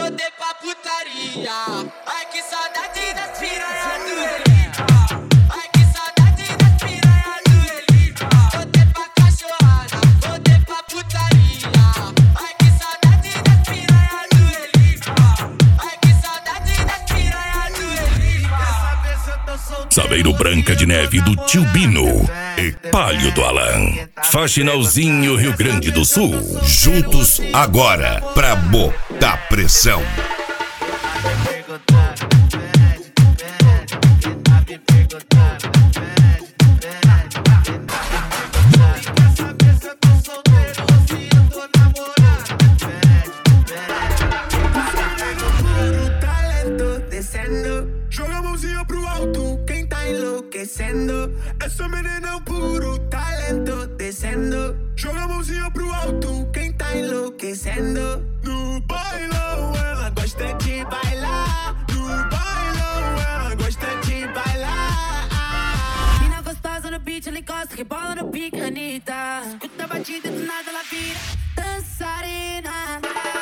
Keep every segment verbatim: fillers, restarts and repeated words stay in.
voltei pra putaria. Ai que saudade das piranhas do Elipa. Ai que saudade das piranhas do Elipa. Voltei pra cachorrada, voltei pra putaria. Ai que saudade das piranhas do Elipa. Ai que saudade das piranhas do Elipa. Saveiro Branca de Neve do Tio Bino e Palio do Alan. Faxinalzinho, Rio Grande do Sul. Juntos agora pra botar pressão. Joga a mãozinha pro alto, quem tá enlouquecendo. Essa menina é um puro talento descendo. Joga a mãozinha pro alto, quem tá enlouquecendo. No bailão ela gosta de bailar. No bailão ela gosta de bailar. Mina gostosa no beat, ela encosta, rebola no pique, Anitta. Escuta a batida e do nada ela vira dançarina.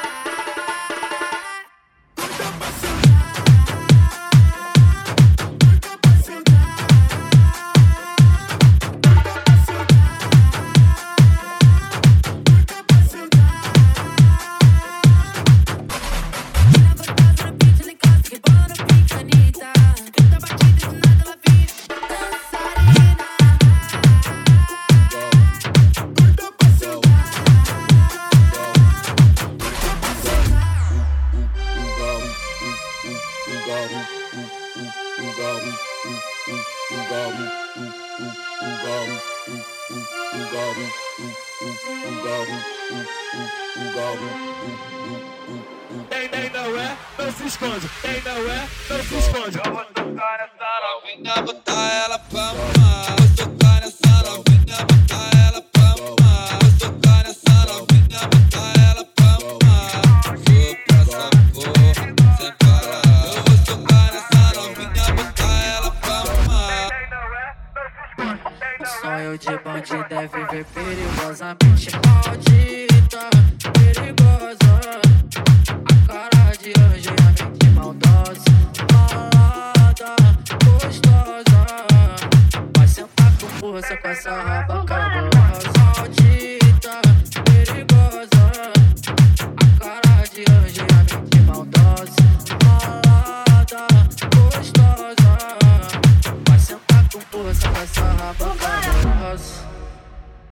Quem nem não é, não se esconde. Quem não é, não se esconde. Eu vou tocar nessa novinha, botar ela pra mamar. Vou tocar nessa novinha, botar ela pra mamar. Vou tocar nessa novinha, botar ela pra mamar. Vou pra essa porra, sem parar. Eu vou tocar nessa novinha, botar ela pra mamar. Sonho de bandido é viver perigosamente. Pode